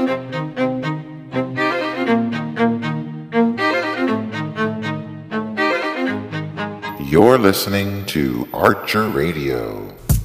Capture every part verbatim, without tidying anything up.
You're listening to Archer Radio.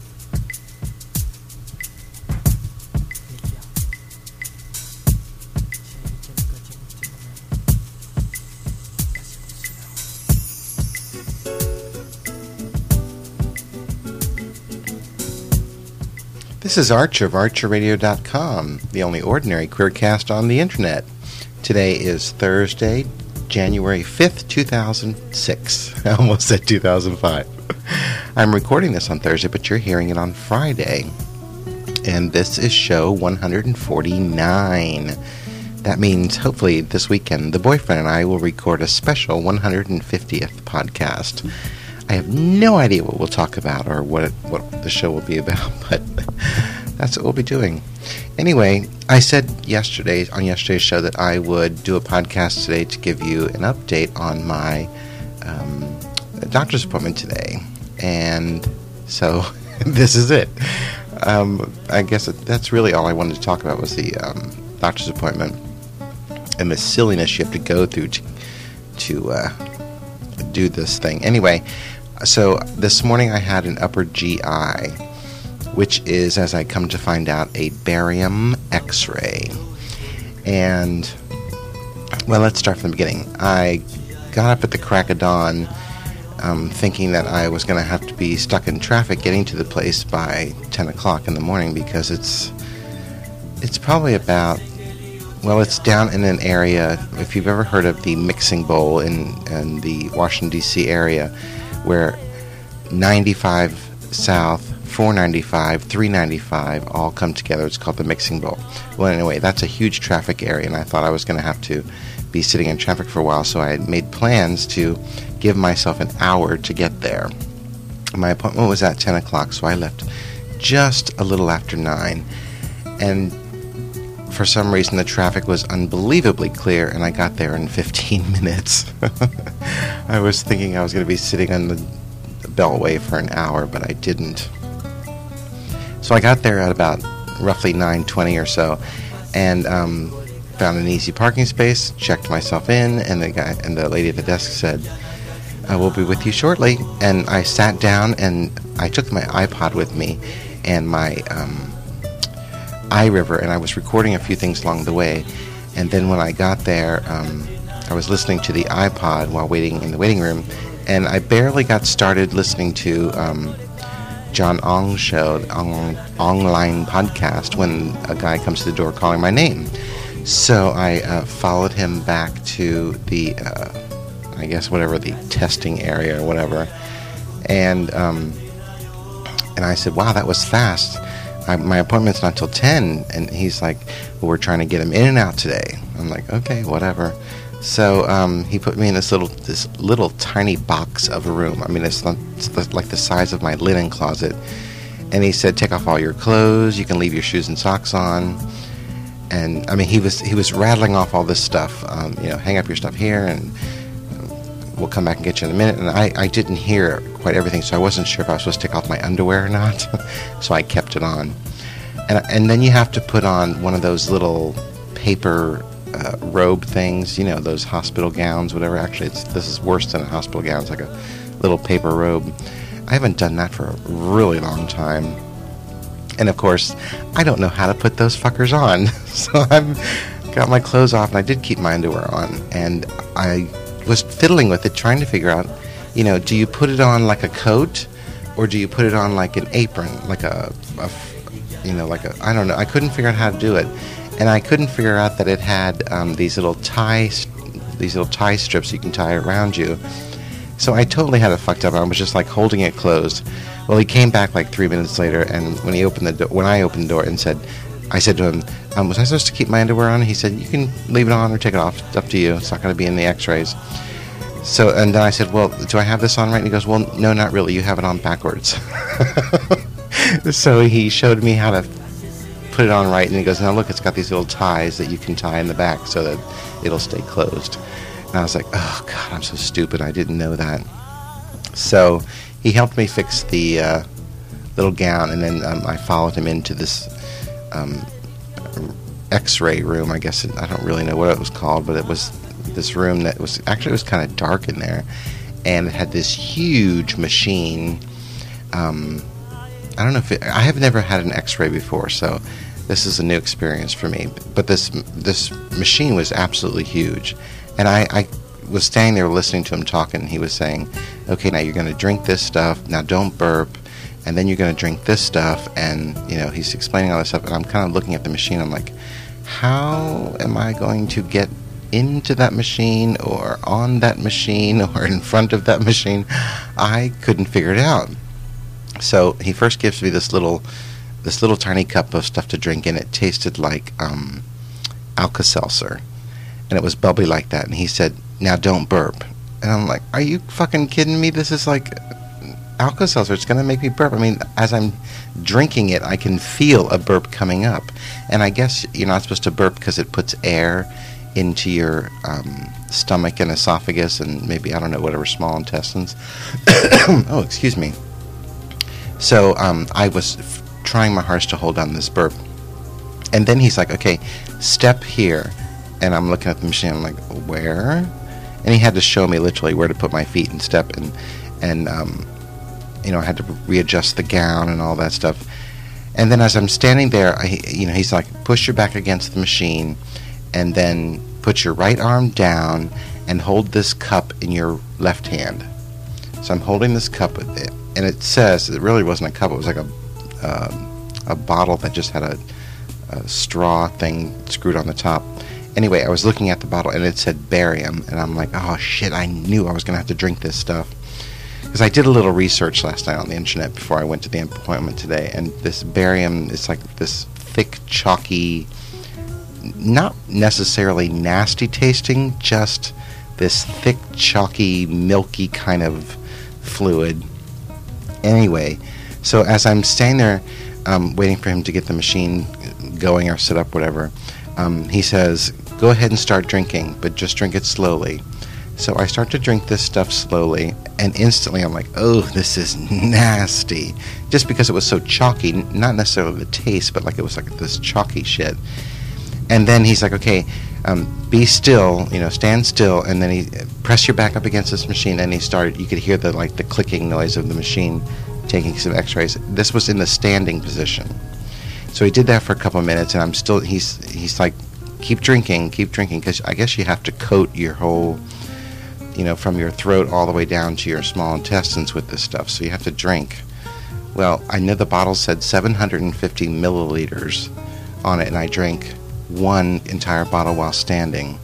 This is Archer of Archer Radio dot com, the only ordinary queercast on the internet. Today is Thursday, January fifth, two thousand six. I almost said two thousand five. I'm recording this on Thursday, but you're hearing it on Friday. And this is show one forty-nine. That means, hopefully, this weekend, the boyfriend and I will record a special one hundred fiftieth podcast. I have no idea what we'll talk about or what it, what the show will be about, but that's what we'll be doing. Anyway, I said yesterday on yesterday's show that I would do a podcast today to give you an update on my um, doctor's appointment today, and so this is it. Um, I guess that's really all I wanted to talk about was the um, doctor's appointment and the silliness you have to go through to to uh, do this thing. Anyway. So this morning I had an upper G I, which is, as I come to find out, a barium X-ray. And, well, let's start from the beginning. I got up at the crack of dawn um, thinking that I was going to have to be stuck in traffic getting to the place by ten o'clock in the morning because it's it's probably about, well, it's down in an area, if you've ever heard of the Mixing Bowl in, in the Washington, D C area, where ninety-five South, four ninety-five, three ninety-five all come together. It's called the Mixing Bowl. Well, anyway, that's a huge traffic area, and I thought I was going to have to be sitting in traffic for a while, so I had made plans to give myself an hour to get there. My appointment was at ten o'clock, so I left just a little after nine, and for some reason the traffic was unbelievably clear, and I got there in fifteen minutes. I was thinking I was going to be sitting on the beltway for an hour, but I didn't. So I got there at about roughly nine twenty or so, and um, found an easy parking space, checked myself in, and the guy and the lady at the desk said, "I will be with you shortly." And I sat down, and I took my iPod with me and my um, iRiver, and I was recording a few things along the way. And then when I got there, um, I was listening to the iPod while waiting in the waiting room, and I barely got started listening to um, John Ong's show, the Ong, Ongline podcast, when a guy comes to the door calling my name. So I uh, followed him back to the, uh, I guess, whatever, the testing area or whatever, and um, and I said, "Wow, that was fast. I, my appointment's not till ten." And he's like, "Well, we're trying to get him in and out today." I'm like, "Okay, whatever." So um, he put me in this little, this little tiny box of a room. I mean, it's, not, it's the, like the size of my linen closet. And he said, "Take off all your clothes. You can leave your shoes and socks on." And I mean, he was he was rattling off all this stuff. Um, you know, hang up your stuff here, and we'll come back and get you in a minute. And I, I didn't hear quite everything, so I wasn't sure if I was supposed to take off my underwear or not. So I kept it on. And and then you have to put on one of those little paper uh, robe things, you know, those hospital gowns, whatever. Actually, it's, this is worse than a hospital gown. It's like a little paper robe. I haven't done that for a really long time. And of course, I don't know how to put those fuckers on. So I've got my clothes off, and I did keep my underwear on. And I was fiddling with it, trying to figure out, you know, do you put it on like a coat, or do you put it on like an apron, like a, a you know, like a, I don't know. I couldn't figure out how to do it. And I couldn't figure out that it had um, these little tie, these little tie strips you can tie around you. So I totally had it fucked up. I was just like holding it closed. Well, he came back like three minutes later, and when he opened the do- when I opened the door and said, I said to him, um, was I supposed to keep my underwear on? He said, you can leave it on or take it off. It's up to you. It's not going to be in the x-rays. So, and then I said, well, do I have this on right? And he goes, well, no, not really. You have it on backwards. So he showed me how to put it on right, and he goes, now look, it's got these little ties that you can tie in the back so that it'll stay closed. And I was like, oh, God, I'm so stupid. I didn't know that. So he helped me fix the uh, little gown, and then um, I followed him into this um, X-ray room. I guess it, I don't really know what it was called, but it was this room that was actually it was kind of dark in there, and it had this huge machine. Um, I don't know if it, I have never had an X-ray before, so this is a new experience for me. But this this machine was absolutely huge, and I, I was standing there listening to him talking, and he was saying, "Okay, now you're going to drink this stuff. Now don't burp." And then you're going to drink this stuff, and, you know, he's explaining all this stuff, and I'm kind of looking at the machine. I'm like, how am I going to get into that machine or on that machine or in front of that machine? I couldn't figure it out. So he first gives me this little, this little tiny cup of stuff to drink, and it tasted like um, Alka-Seltzer, and it was bubbly like that. And he said, "Now don't burp." And I'm like, are you fucking kidding me? This is like Alka-Seltzer, it's going to make me burp. I mean, as I'm drinking it, I can feel a burp coming up. And I guess you're not supposed to burp because it puts air into your um, stomach and esophagus and maybe, I don't know, whatever, small intestines. Oh, excuse me. So um, I was f- trying my hardest to hold down this burp. And then he's like, okay, step here. And I'm looking at the machine. I'm like, where? And he had to show me literally where to put my feet and step. And, and um, you know, I had to readjust the gown and all that stuff. And then as I'm standing there, I, you know, he's like, push your back against the machine and then put your right arm down and hold this cup in your left hand. So I'm holding this cup, and it says, it really wasn't a cup, it was like a um, a bottle that just had a, a straw thing screwed on the top. Anyway, I was looking at the bottle, and it said barium, and I'm like, oh shit, I knew I was going to have to drink this stuff. Because I did a little research last night on the internet before I went to the appointment today, and this barium is like this thick, chalky, not necessarily nasty tasting, just this thick, chalky, milky kind of fluid. Anyway, so as I'm standing there um, waiting for him to get the machine going or set up, whatever, um, he says, go ahead and start drinking, but just drink it slowly. So I start to drink this stuff slowly, and instantly I'm like, oh, this is nasty. Just because it was so chalky, not necessarily the taste, but like it was like this chalky shit. And then he's like, okay, um, be still, you know, stand still, and then he press your back up against this machine, and he started, you could hear the like the clicking noise of the machine taking some x-rays. This was in the standing position. So he did that for a couple of minutes, and I'm still, he's, he's like, keep drinking, keep drinking, because I guess you have to coat your whole, you know, from your throat all the way down to your small intestines with this stuff, so you have to drink. Well, I know the bottle said seven hundred fifty milliliters on it, and I drank one entire bottle while standing.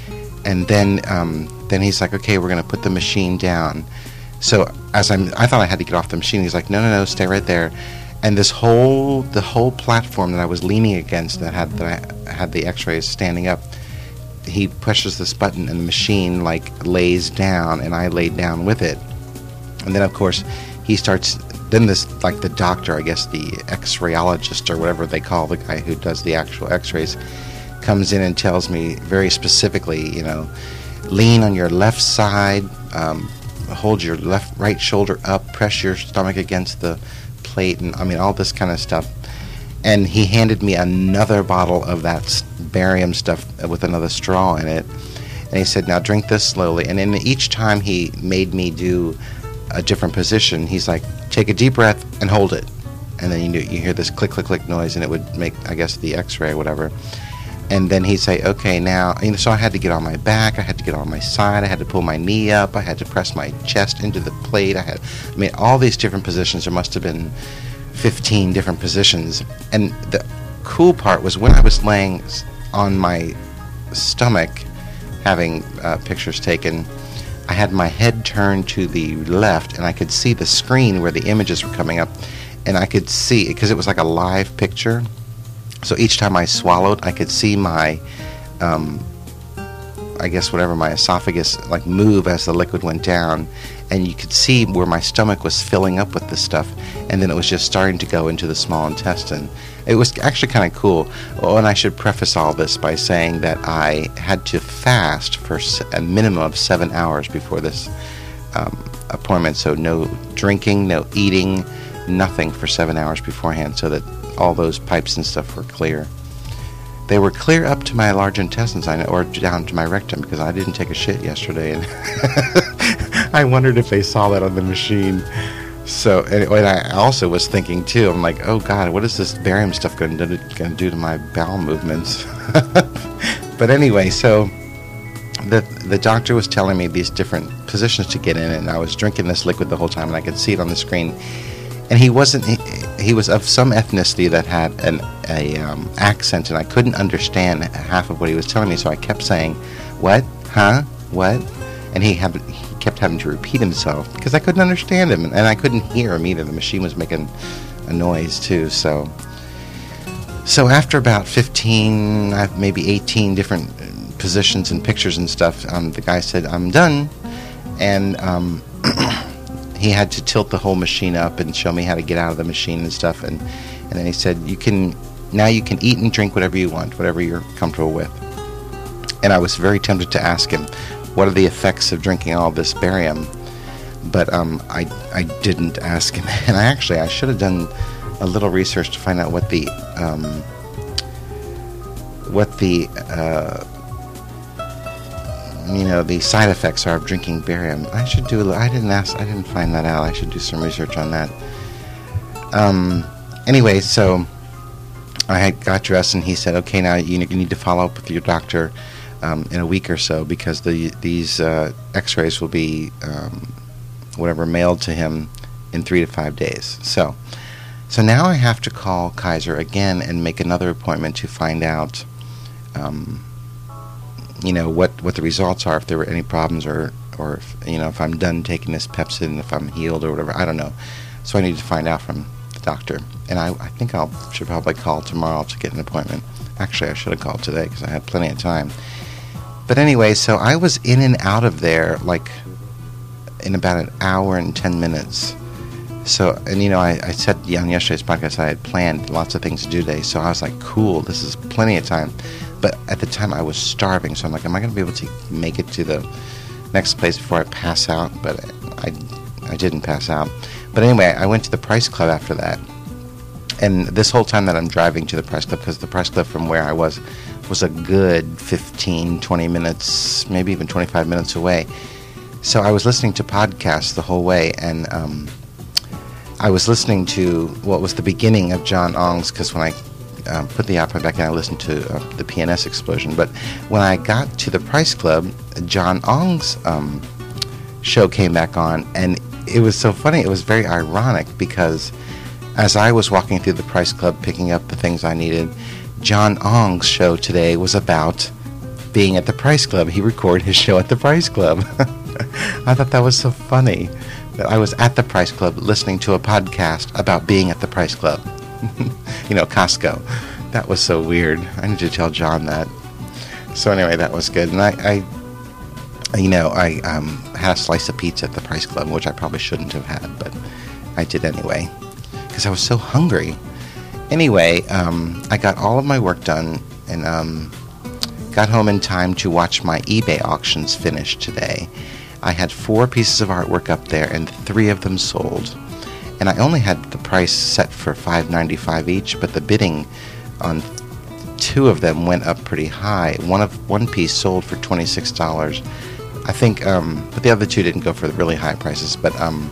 And then um, then he's like, okay, we're going to put the machine down. So as I'm, I thought I had to get off the machine. He's like, no, no, no, stay right there. And this whole, the whole platform that I was leaning against that had, that I had the x-rays standing up, he pushes this button and the machine like lays down, and I laid down with it. And then of course he starts, then this, like the doctor, I guess the x-rayologist or whatever they call the guy who does the actual x-rays, comes in and tells me very specifically, you know, lean on your left side, um, hold your left right shoulder up, press your stomach against the plate, and I mean all this kind of stuff. And he handed me another bottle of that barium stuff with another straw in it. And he said, now drink this slowly. And then each time he made me do a different position, he's like, take a deep breath and hold it. And then you, knew, you hear this click, click, click noise, and it would make, I guess, the x-ray or whatever. And then he'd say, okay, now, you know, so I had to get on my back, I had to get on my side, I had to pull my knee up, I had to press my chest into the plate. I had, I mean, all these different positions. There must have been fifteen different positions. And the cool part was when I was laying on my stomach having uh, pictures taken, I had my head turned to the left, and I could see the screen where the images were coming up, and I could see, because it was like a live picture, so each time I swallowed, I could see my um, I guess whatever, my esophagus like move as the liquid went down, and you could see where my stomach was filling up with this stuff, and then it was just starting to go into the small intestine. It was actually kind of cool. Oh, and I should preface all this by saying that I had to fast for a minimum of seven hours before this um, appointment, so no drinking, no eating, nothing for seven hours beforehand, so that all those pipes and stuff were clear. they were clear up to my large intestines, I know, or down to my rectum, because I didn't take a shit yesterday, and I wondered if they saw that on the machine. So, and, and I also was thinking too, I'm like, oh God, what is this barium stuff going to going to do to my bowel movements? But anyway, so the the doctor was telling me these different positions to get in, and I was drinking this liquid the whole time, and I could see it on the screen. And he wasn't, he, he was of some ethnicity that had an a um, accent, and I couldn't understand half of what he was telling me, so I kept saying, what, huh, what? And he, had, he kept having to repeat himself, because I couldn't understand him, and I couldn't hear him either. The machine was making a noise, too, so... So after about fifteen, maybe eighteen different positions and pictures and stuff, um, the guy said, I'm done, and... Um, he had to tilt the whole machine up and show me how to get out of the machine and stuff, and, and then he said, you can now you can eat and drink whatever you want, whatever you're comfortable with. And I was very tempted to ask him, what are the effects of drinking all this barium? But um, I I didn't ask him, and I actually I should have done a little research to find out what the um, what the uh, you know, the side effects are of drinking barium. I should do a little, I didn't ask, I didn't find that out. I should do some research on that. Um, anyway, so I had got dressed, and he said, okay, now you, you need to follow up with your doctor um, in a week or so, because the these uh, x-rays will be um, whatever mailed to him in three to five days. So, so now I have to call Kaiser again and make another appointment to find out um, you know, what, what the results are, if there were any problems, or, or if, you know, if I'm done taking this Pepcid, if I'm healed or whatever. I don't know. So I need to find out from the doctor. And I, I think I should probably call tomorrow to get an appointment. Actually, I should have called today because I had plenty of time. But anyway, so I was in and out of there like in about an hour and ten minutes. So, and you know, I, I said on yesterday's podcast I had planned lots of things to do today. So I was like, cool, this is plenty of time. But at the time, I was starving, so I'm like, am I going to be able to make it to the next place before I pass out? But I, I didn't pass out. But anyway, I went to the Price Club after that. And this whole time that I'm driving to the Price Club, because the Price Club from where I was was a good fifteen, twenty minutes, maybe even twenty-five minutes away. So I was listening to podcasts the whole way, and um, I was listening to what was the beginning of John Ong's, because when I Um, put the iPod back in, I listened to uh, the P N S Explosion. But when I got to the Price Club, John Ong's um, show came back on, and it was so funny. It was very ironic, because as I was walking through the Price Club picking up the things I needed, John Ong's show today was about being at the Price Club. He recorded his show at the Price Club. I thought that was so funny, that I was at the Price Club listening to a podcast about being at the Price Club. You know, Costco. That was so weird. I need to tell John that. So anyway, that was good. And I, I you know, I um, had a slice of pizza at the Price Club, which I probably shouldn't have had, but I did anyway, because I was so hungry. Anyway, um, I got all of my work done, and um, got home in time to watch my eBay auctions finish today. I had four pieces of artwork up there, and three of them sold. And I only had the price set for five ninety-five each, but the bidding on two of them went up pretty high. One of one piece sold for twenty-six dollars. I think, um, but the other two didn't go for the really high prices. But um,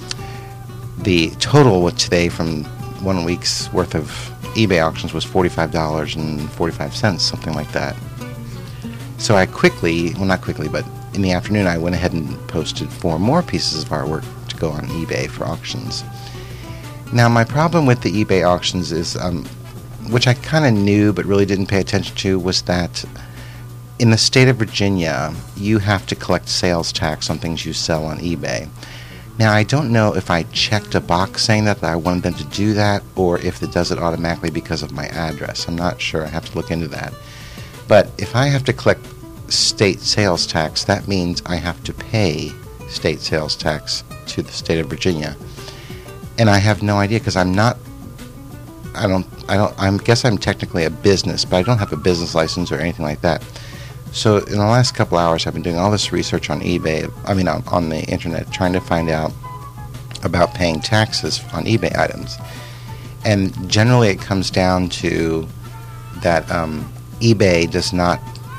the total with today from one week's worth of eBay auctions was forty-five dollars and forty-five cents, something like that. So I quickly, well not quickly, but in the afternoon I went ahead and posted four more pieces of artwork to go on eBay for auctions. Now, my problem with the eBay auctions is, um, which I kind of knew but really didn't pay attention to, was that in the state of Virginia, you have to collect sales tax on things you sell on eBay. Now, I don't know if I checked a box saying that, that I wanted them to do that, or if it does it automatically because of my address. I'm not sure. I have to look into that. But if I have to collect state sales tax, that means I have to pay state sales tax to the state of Virginia. And I have no idea, because I'm not, I don't, I don't, I guess I'm technically a business, but I don't have a business license or anything like that. So in the last couple hours, I've been doing all this research on eBay, I mean on, on the internet, trying to find out about paying taxes on eBay items. And generally it comes down to that um, eBay does not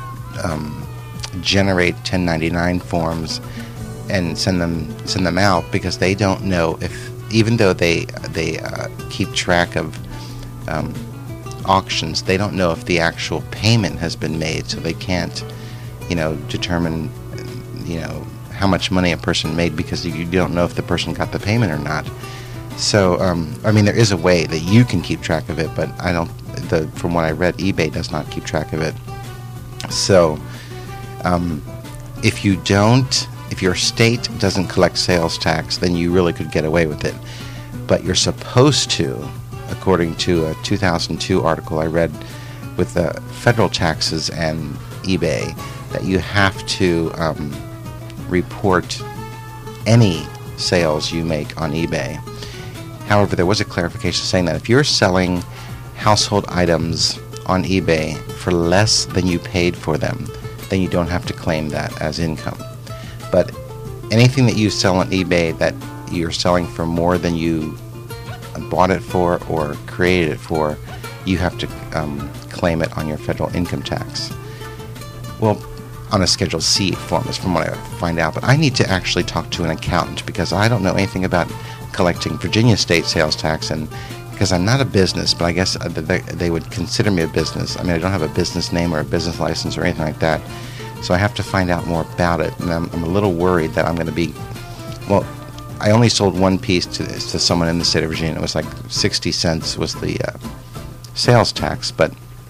um, generate ten ninety-nine forms and send them send them out because they don't know if, even though they they uh, keep track of um, auctions, they don't know if the actual payment has been made, so they can't, you know, determine, you know, how much money a person made because you don't know if the person got the payment or not. So, um, I mean, there is a way that you can keep track of it, but I don't. The from what I read, eBay does not keep track of it. So, um, if you don't, if your state doesn't collect sales tax, then you really could get away with it. But you're supposed to, according to a two thousand two article I read with the federal taxes and eBay, that you have to um, report any sales you make on eBay. However, there was a clarification saying that if you're selling household items on eBay for less than you paid for them, then you don't have to claim that as income. But anything that you sell on eBay that you're selling for more than you bought it for or created it for, you have to um, claim it on your federal income tax. Well, on a Schedule C form is from what I find out, but I need to actually talk to an accountant because I don't know anything about collecting Virginia state sales tax, and because I'm not a business, but I guess they, they would consider me a business. I mean, I don't have a business name or a business license or anything like that, so I have to find out more about it, and I'm, I'm a little worried that I'm going to be, well, I only sold one piece to, to someone in the state of Virginia. It was like sixty cents was the uh, sales tax, but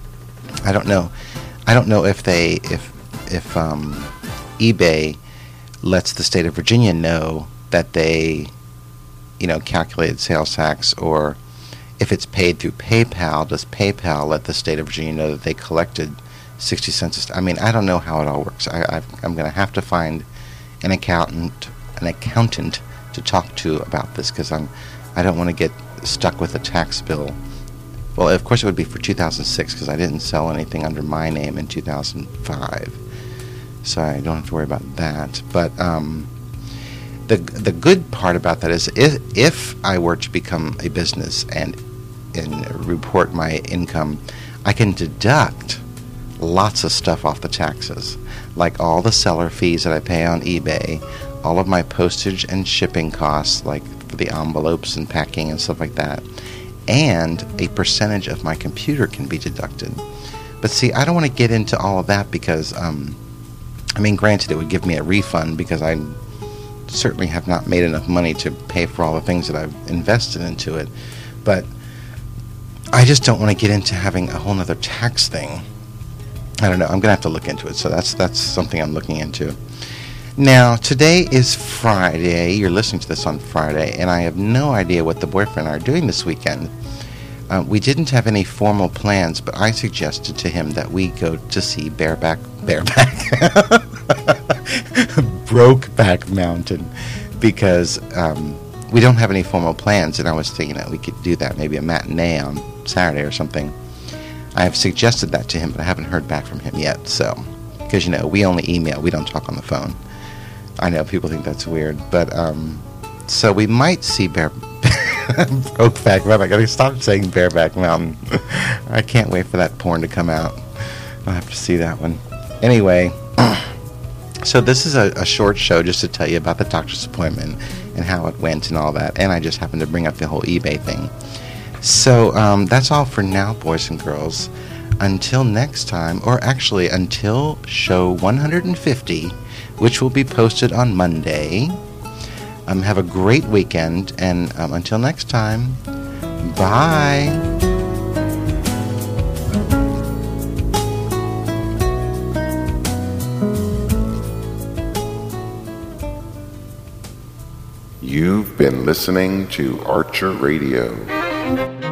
I don't know. I don't know if they, if, if um, eBay lets the state of Virginia know that they, you know, calculated sales tax, or if it's paid through PayPal, does PayPal let the state of Virginia know that they collected sixty cents? I mean, I don't know how it all works. I, I've, I'm going to have to find an accountant, an accountant to talk to about this because I'm, I don't want to get stuck with a tax bill. Well, of course it would be for two thousand six because I didn't sell anything under my name in two thousand five, so I don't have to worry about that. But um, the the good part about that is if, if I were to become a business and and report my income, I can deduct lots of stuff off the taxes, like all the seller fees that I pay on eBay, all of my postage and shipping costs, like for the envelopes and packing and stuff like that, and a percentage of my computer can be deducted. But see, I don't want to get into all of that because, um, I mean, granted, it would give me a refund because I certainly have not made enough money to pay for all the things that I've invested into it. But I just don't want to get into having a whole nother tax thing. I don't know. I'm going to have to look into it. So that's that's something I'm looking into. Now, today is Friday. You're listening to this on Friday, and I have no idea what the boyfriend are doing this weekend. Uh, we didn't have any formal plans, but I suggested to him that we go to see Bareback, Bareback, Brokeback Mountain, because um, we don't have any formal plans, and I was thinking that we could do that, maybe a matinee on Saturday or something. I have suggested that to him, but I haven't heard back from him yet, so, because, you know, we only email, we don't talk on the phone. I know people think that's weird, but, um, so we might see Bear, Brokeback Mountain. I gotta stop saying Bareback Mountain. I can't wait for that porn to come out. I'll have to see that one. Anyway, so this is a, a short show just to tell you about the doctor's appointment and how it went and all that, and I just happened to bring up the whole eBay thing. So, um, that's all for now, boys and girls. Until next time, or actually until show one hundred fifty, which will be posted on Monday. Um, have a great weekend, and um, until next time, bye. You've been listening to Archer Radio.